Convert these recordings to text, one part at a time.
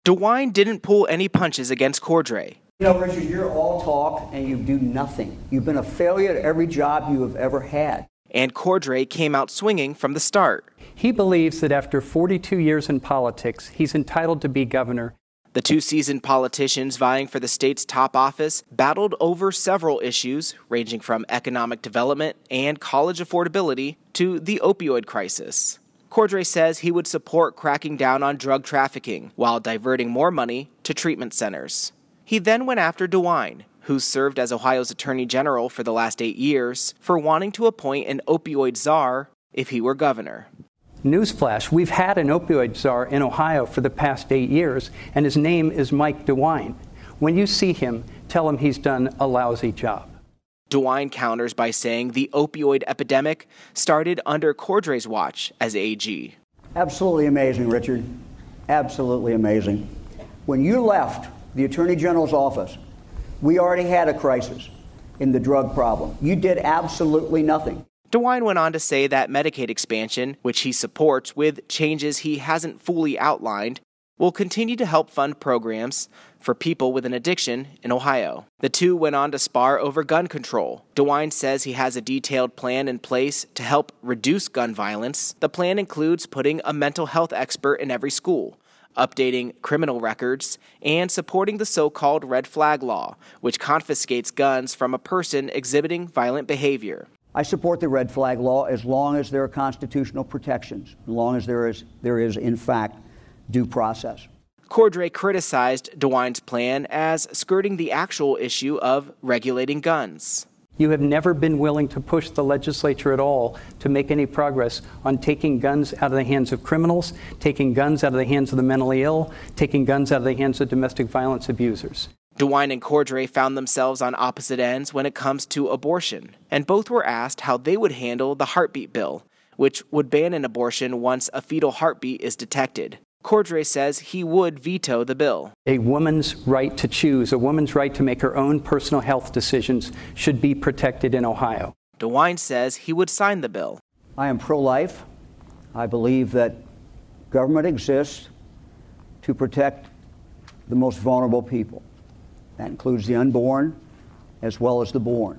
DeWine didn't pull any punches against Cordray. You know, Richard, you're all talk and you do nothing. You've been a failure at every job you have ever had. And Cordray came out swinging from the start. He believes that after 42 years in politics, he's entitled to be governor. The two seasoned politicians vying for the state's top office battled over several issues, ranging from economic development and college affordability to the opioid crisis. Cordray says he would support cracking down on drug trafficking while diverting more money to treatment centers. He then went after DeWine, who served as Ohio's Attorney General for the last 8 years, for wanting to appoint an opioid czar if he were governor. Newsflash, we've had an opioid czar in Ohio for the past 8 years, and his name is Mike DeWine. When you see him, tell him he's done a lousy job. DeWine counters by saying the opioid epidemic started under Cordray's watch as AG. Absolutely amazing, Richard. Absolutely amazing. When you left the Attorney General's office, we already had a crisis in the drug problem. You did absolutely nothing. DeWine went on to say that Medicaid expansion, which he supports with changes he hasn't fully outlined, will continue to help fund programs for people with an addiction in Ohio. The two went on to spar over gun control. DeWine says he has a detailed plan in place to help reduce gun violence. The plan includes putting a mental health expert in every school, updating criminal records, and supporting the so-called red flag law, which confiscates guns from a person exhibiting violent behavior. I support the red flag law as long as there are constitutional protections, as long as there is in fact, due process. Cordray criticized DeWine's plan as skirting the actual issue of regulating guns. You have never been willing to push the legislature at all to make any progress on taking guns out of the hands of criminals, taking guns out of the hands of the mentally ill, taking guns out of the hands of domestic violence abusers. DeWine and Cordray found themselves on opposite ends when it comes to abortion, and both were asked how they would handle the heartbeat bill, which would ban an abortion once a fetal heartbeat is detected. Cordray says he would veto the bill. A woman's right to choose, a woman's right to make her own personal health decisions should be protected in Ohio. DeWine says he would sign the bill. I am pro-life. I believe that government exists to protect the most vulnerable people. That includes the unborn as well as the born.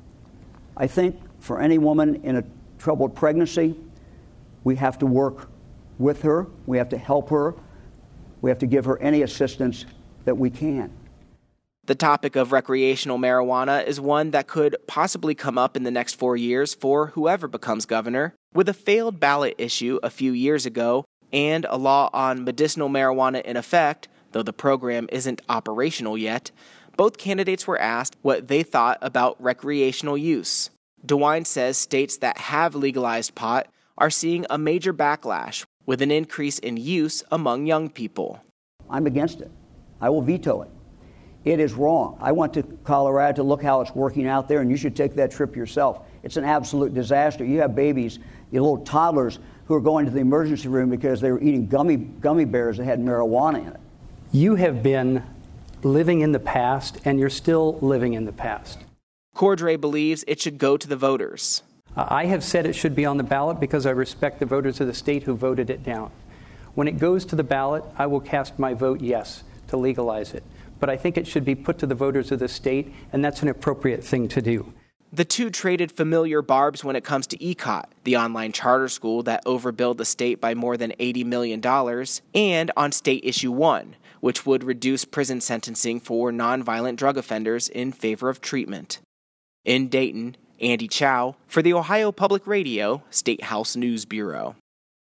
I think for any woman in a troubled pregnancy, we have to work with her, we have to help her, we have to give her any assistance that we can. The topic of recreational marijuana is one that could possibly come up in the next 4 years for whoever becomes governor. With a failed ballot issue a few years ago and a law on medicinal marijuana in effect, though the program isn't operational yet, both candidates were asked what they thought about recreational use. DeWine says states that have legalized pot are seeing a major backlash with an increase in use among young people. I'm against it. I will veto it. It is wrong. I went to Colorado to look how it's working out there, and you should take that trip yourself. It's an absolute disaster. You have babies, you little toddlers, who are going to the emergency room because they were eating gummy bears that had marijuana in it. You have been living in the past, and you're still living in the past. Cordray believes it should go to the voters. I have said it should be on the ballot because I respect the voters of the state who voted it down. When it goes to the ballot, I will cast my vote yes to legalize it. But I think it should be put to the voters of the state, and that's an appropriate thing to do. The two traded familiar barbs when it comes to ECOT, the online charter school that overbilled the state by more than $80 million, and on State Issue 1, which would reduce prison sentencing for nonviolent drug offenders in favor of treatment. In Dayton, Andy Chow for the Ohio Public Radio State House News Bureau.